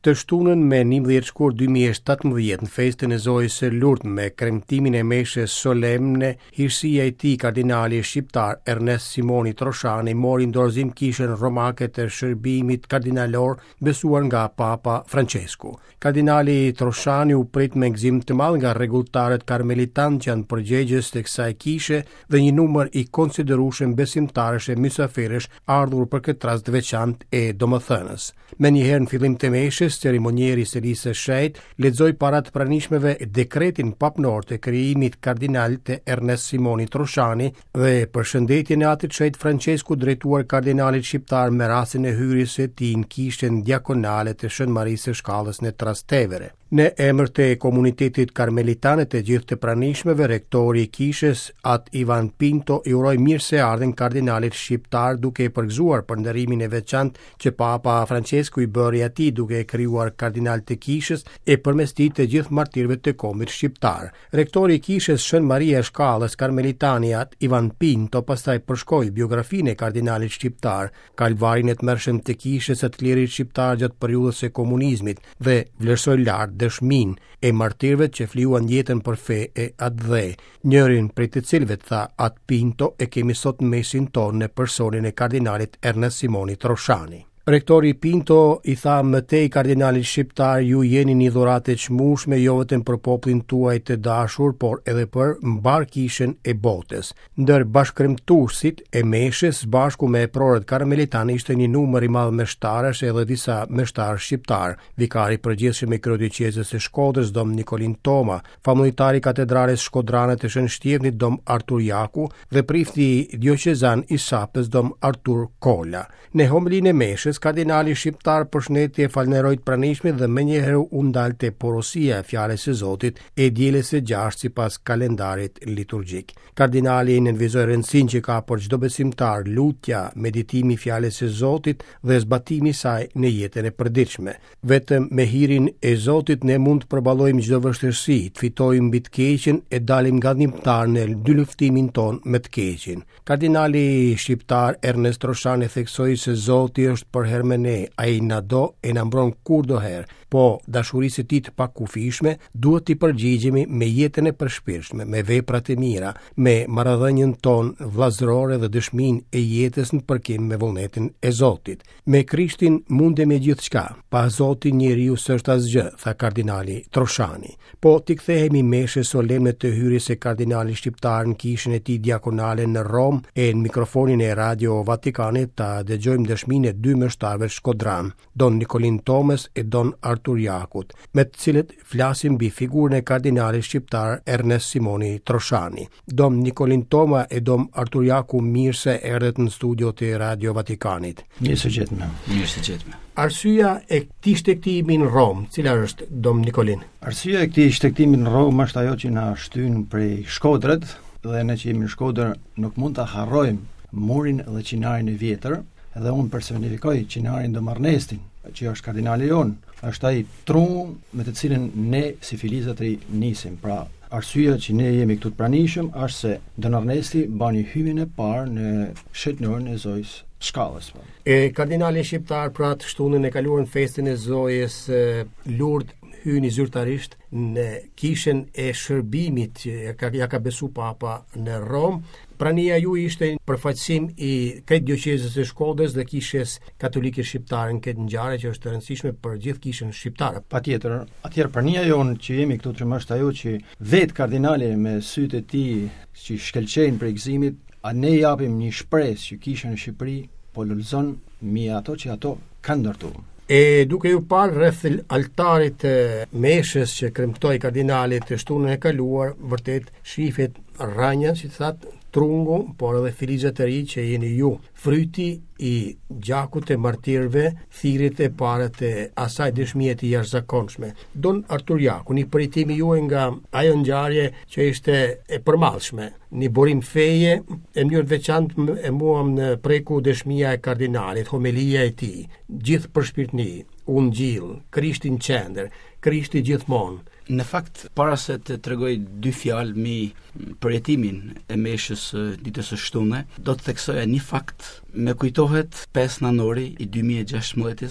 Të shtunën me 11 shkurt 2017 në festën e Zojës së Lourdes me kremtimin e meshës solemne, hirësia e tij kardinali shqiptar Ernest Simoni Troshani mori në dorëzim kishën romake të shërbimit kardinalor besuar nga Papa Francesku. Kardinali Troshani u prit me gëzim të madh nga rregulltarët karmelitanë që janë përgjegjës të kësaj kishe dhe një numër i konsiderueshëm besimtarësh e mysafirësh ardhur për këtë rast të veçantë e domethënës. Menjëherë në fillim të meshës, ceremonieri i Serisë së Shejtë lexoi para të pranishmeve dekretin papnor të krijimit kardinal të Ernest Simoni Troshani dhe përshëndetjen e atit shenjtë Francesku drejtuar kardinalit shqiptar me rastin e hyrjes së tij në kishën diakonale të Shën Marisë së Shkallës në Trastevere. Në emër të komunitetit karmelitane të gjithë të pranishmeve, rektori i kishës At Ivan Pinto i uroi mirëseardhjen kardinalit shqiptar duke përgëzuar për ndërimin e veçantë që Papa Francesku i bëri atij duke krijuar kardinal të kishës e përmes tij të gjithë martirëve të kombit shqiptar. Rektori i kishës Shën Maria e Shkallës karmelitani At Ivan Pinto pastaj përshkroi biografinë e kardinalit shqiptar, kalvarin e tmerrshëm të kishës së të klerit shqiptar gjatë periudhës së komunizmit dhe vlerësoi lart dëshmin e martirëve që fliuan jetën për fe e atë dhe, njërin prej të cilëve tha At Pinto e kemi sot në mesin tonë në personin e kardinalit Ernest Simoni Troshani. Rektori Pinto i tha mëtej kardinalit shqiptar, ju jeni një dhuratë e çmueshme jo vetëm për popullin tuaj të dashur, por edhe për mbar kishën e botës. Ndër bashkëkremtuesit e meshës bashku me prorët karmelitanë ishte një numër i madh meshtarësh edhe disa meshtarë shqiptar, vikari i përgjithshëm i kryedyqezës së Shkodrës Dom Nikolin Toma, famulitari i katedrales shkodrane të Shën Shtjevnit Dom Artur Jaku dhe prifti dioqezan i Sapës Dom Artur Kola. Në homilinë e meshës kardinali shqiptar përshëndeti e falënderoi pranishmit dhe menjëherë u ndalte porosia e fjalës së Zotit e dielës së 6 sipas kalendarit liturgjik. Kardinali nënvizoi rëndësinë që ka për çdo besimtar lutja, meditimi i fjalës së Zotit dhe zbatimi i saj në jetën e përditshme. Vetëm me hirin e Zotit ne mund të përballojmë çdo vështirësi, të fitojmë mbi të keqen e dalim gabimtar në dy luftimin ton me të keqen. Kardinali shqiptar Ernest Troshani theksoi se Zoti është për herë me ne, ai na do e na mbron kurdoherë, po dashurisë e tij të pakufishme duhet t'i përgjigjemi me jetën e përshpirshme, me veprat e mira, me marrëdhënien ton vllazërore dhe dëshminë e jetës në përkim me vullnetin e Zotit. Me Krishtin mundemi gjithçka, pa Zotin njeriu s'është asgjë, tha kardinali Troshani. Po t'i kthehemi meshës solemne të hyrjes së kardinalit shqiptar në kishën e tij diakonale në Rom e në mikrofonin e Radio Vatikanit ta dëgjojmë dëshminë e dy meshtarëve shkodran, Don Nikolin Tomas e Don Artur Jakut, me të cilët flasim mbi figurën e kardinalit shqiptar Ernest Simoni Troshani. Don Nikolin Toma e Don Artur Jaku, mirë se erdhët në studio të Radio Vatikanit. Mirë se gjetme. Arsyeja e këtij shtektimi në Rom, cila është, Don Nikolin? Arsyeja e këtij shtektimi në Rom është ajo që na shtyn prej Shkodrët, dhe ne që jemi në Shkodër nuk mund ta harrojmë murin dhe qinarin e vjetër, edhe unë personifikoj qinarin Dom Ernestin, që është kardinali jon, është ai trun me të cilin ne si filizatri nisim. Pra, arsyeja që ne jemi këtu të pranishëm është se Don Ernesti bani hyjjen e parë në shetënorën e Zojës Shkallës. Kardinali shqiptar pra të shtunën e kaluar në festën e Zojës Lourdes hyni zyrtarisht në kishën e shërbimit që ja ka besu Papa në Rom. Prania ju ishte përfaqësim i këtë dioqezës së Shkodrës dhe kishës katolike shqiptare në këtë ngjarje që është e rëndësishme për gjithë kishën shqiptare. Patjetër, atëherë prania jonë që jemi këtu të është ajo që vetë kardinali me sytë e tij që shkëlqejnë për gëzimit, a ne japim një shpresë që kisha në Shqipëri po lulëzon mbi ato që ato kanë ndërtuar. E duke ju parë rreth altarit meshës që kremtoi kardinali të shtunën e kaluar, vërtet shihet rranja, si thatë, trungu, por edhe filizat të ri që jeni ju. Fryti i gjakut e martirëve, thirrjet e para të asaj dëshmie të jashtëzakonshme. Don Artur Jaku, një përjetimi juaj nga ajo ngjarje që ishte e përmallshme, një burim feje e mënyrë veçantë e mua në preku dëshmia e kardinalit, homilia e tij, gjithë për shpirtëni, Ungjill, Krishti në qendër, Krishti gjithmonë. Në fakt, para se të tregoj dy fjalë mbi përjetimin e meshës ditës së shtunë, do të theksoja një fakt. Me kujtohet 5 nënori i 2016,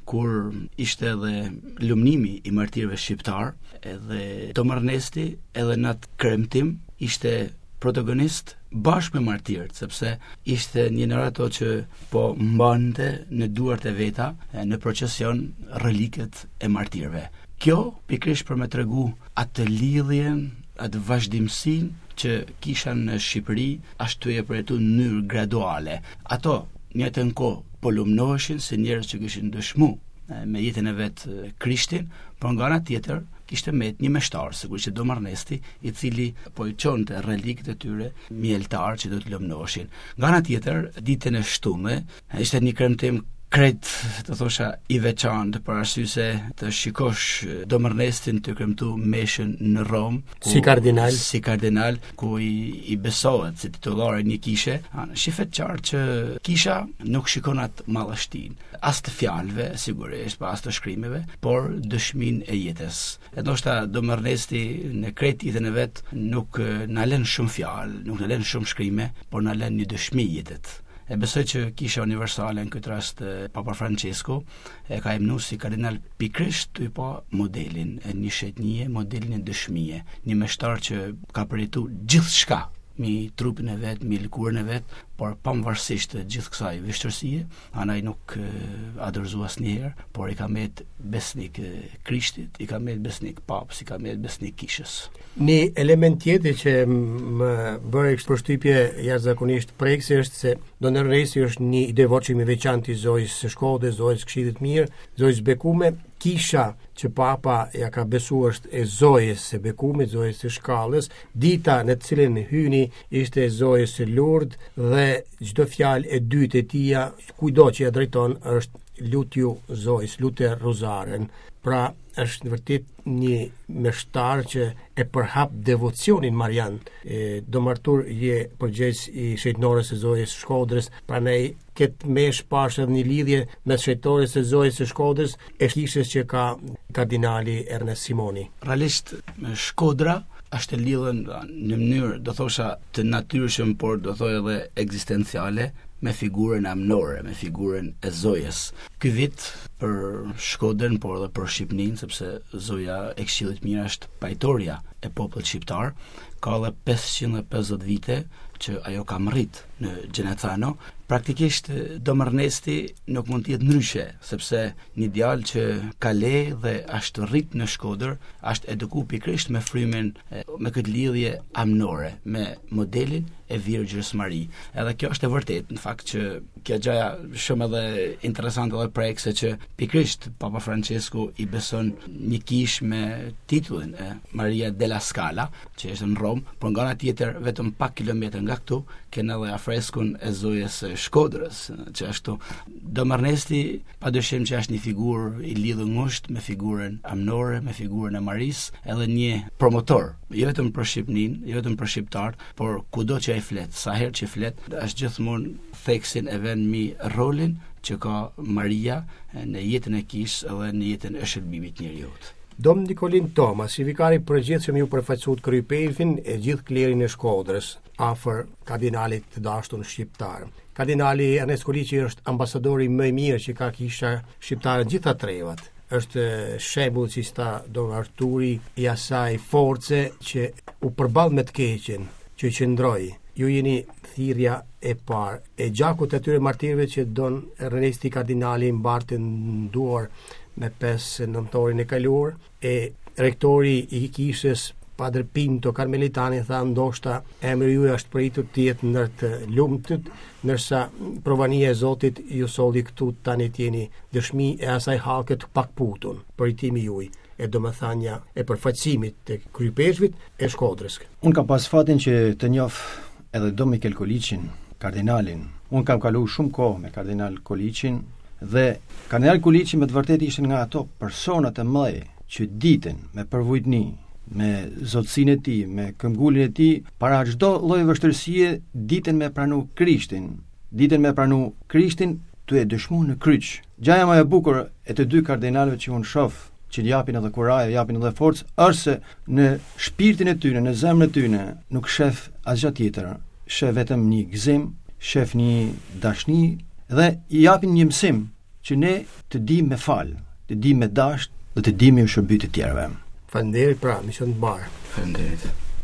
kur ishte edhe lumnimi I martirëve shqiptar, edhe Domërnesti edhe në atë kremtim ishte protagonist bashkë me martirët, sepse ishte një nga ato që po mbante në duart e veta në procesion reliket e martirëve. Kjo pikërisht për me tregu atë lidhjen, atë vazhdimsinë që kisha në Shqipëri, ashtu e përjetu në mënyrë graduale. Ato një të kohë po lumnoheshin se njerëz që kishin dëshmu me jetën e vet Krishtin, por nga ana tjetër kishte met një meshtar, sigurisht që Domërnesti, I cili po I çonte relikët e tyre mjeltar që do të lumnoheshin. Nga ana tjetër, ditën e shtunë ishte një kremtim krejt, të thosha, I veçantë për arsye se të shikosh Domërnestin të kremtu meshën në Rom si kardinal ku I besohet si titullar e një kishe, shifet qartë që kisha nuk shikon atë mallështinë, as të fjalëve sigurisht, pa as të shkrimeve, por dëshminë e jetës. E ndoshta Domërnesti në krejt jetën e vet nuk na lën shumë fjalë, nuk na lën shumë shkrime, por na lën një dëshmi jetët. E besoj që kisha universale në këtë rast Papa Francesco e ka emnu si kardinal pikrisht të pa modelin e një shetnie, modelin e dëshmie, një meshtar që ka përjetu gjithë shka mi trupin e vet, mi lëkurën e vet, por pavarësisht të gjithë kësaj vështirësie, anai nuk a dorëzu asnjëherë, por I ka met besnik Krishtit, I ka met besnik papës, I ka met besnik kishës. Një element tjetër që më bëri përshtypje jashtëzakonisht prekse është se Domërnesti është një devotshëm I veçantë I zojës së Shkodrës, zojës Këshillit Mirë, zojës bekume. Kisha që papa ja ka besu është e zojës së bekume, zojës së Shkallës. Dita në të cilën hyni ishte e zojës së Lourdes dhe çdo fjalë e dytë e tija, kujdo që ja drejton, është lutju zojës, lutje rozaren. Pra është vërtet një meshtar që e përhap devocionin marian. Do martur je përgjegjës I shetënores së zojës së Shkodrës, prandaj këtë mesh pash edhe një lidhje mes shetënores së zojës së Shkodrës e kishës që ka kardinali Ernest Simoni. Realisht Shkodra është lidhën në mënyrë, do thosha, të natyrshëm, por do thoj edhe ekzistenciale, me figurën amnore, me figurën e zojës. Ky vit për Shkodrën, por edhe për Shqipërinë, sepse zoja e Këshillit Mirë është pajtoria e popullit shqiptar, ka edhe 550 vite që ajo ka mrit në Gjenethano. Praktikisht Domërnesti nuk mund të jetë ndryshe, sepse një djalë që ka le dhe është rrit në Shkodër, është eduku pikrisht me frymen, me këtë lidhje amnore, me modelin e Virgjës Mari. Edhe kjo është e vërtet, në fakt që kjo gjaja shumë edhe interesante dhe prekse që pikrisht Papa Francesco I beson një kish me titullin e Maria della Scala, që është në Rom, por nga ana tjetër vetëm pak kilometër nga këtu kena edhe afreskun e zojës Shkodrës, që ashtu Domërnesti padyshim që është një figurë I lidhur ngushtë me figurën amnore, me figurën e Maris, edhe një promotor, jo vetëm për Shqipërinë, jo vetëm për shqiptarët, por kudo që ai flet, sa herë që flet, është gjithmonë theksin e vën mi rolin që ka Maria në jetën e kishës edhe në jetën e shërbimit njerëzit. Dom Nikolin Thomas, I vikari përgjithshëm ju përfaqësuat kryepefin e gjithë klerin e Shkodrës, afër kardinalit të dashur shqiptar. Kardinali Ernest Koliçi është ambasadori më I mirë që ka kisha shqiptare gjitha trevat. Është shembull që sta Don Arturi I asaj force që u përball me të keqen, që qëndroi. Ju jeni thirrja e parë e gjakut të atyre martirëve që Don Ernesti kardinali mbartën në duar me 5 nëntorin e kaluar, e rektori I kishës Padre Pinto Carmelitani tha ndoshta emri juaj është pritur të jetë ndër të lumtut, ndërsa provania e Zotit ju solli këtu tani jeni dëshmi e asaj hallke të pakputun, përitimi juaj e domethënia e përfaqësimit të kryepeshvit e Shkodrës. Unë kam pas fatin që të njoh edhe Don Michel Koliçin, kardinalin. Unë kam kaluar shumë kohë me kardinal Koliçin dhe kardinal Koliçi me të vërtetë ishte nga ato personat e mëdha që ditën me përvojtni, me zotësinë e tij, me këmbgulin e tij, para çdo lloji vështirësie, ditën me pranu Krishtin, tu e dëshmuar në kryq. Gjaja më e bukur e të dy kardinalëve që unë shoh, që japin edhe kurajë, japin edhe forcë, është se në shpirtin e tyre, në zemrën e tyre, nuk shef asgjë tjetër, shef vetëm një gëzim, shef një dashni dhe I japin një mësim që ne të di me fal, të di me dash dhe të di me u shërbyer të tjerëve. Faleminderit pra, mision të mbarë. Faleminderit.